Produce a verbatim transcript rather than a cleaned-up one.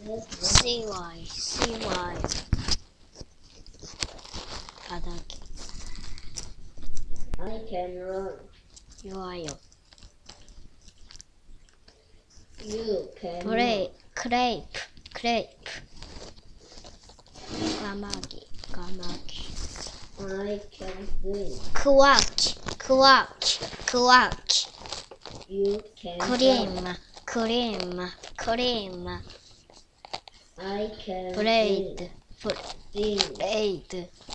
씨와이 씨와이 바닥이 I can run. 좋아요. You can 브레이 크레이프 크레이프 까마귀 까마귀 run. I can swim. 크와키 크와키 크와키 You can 크림 jump. 크림 크림 I can 브레이드 sing. 브레이드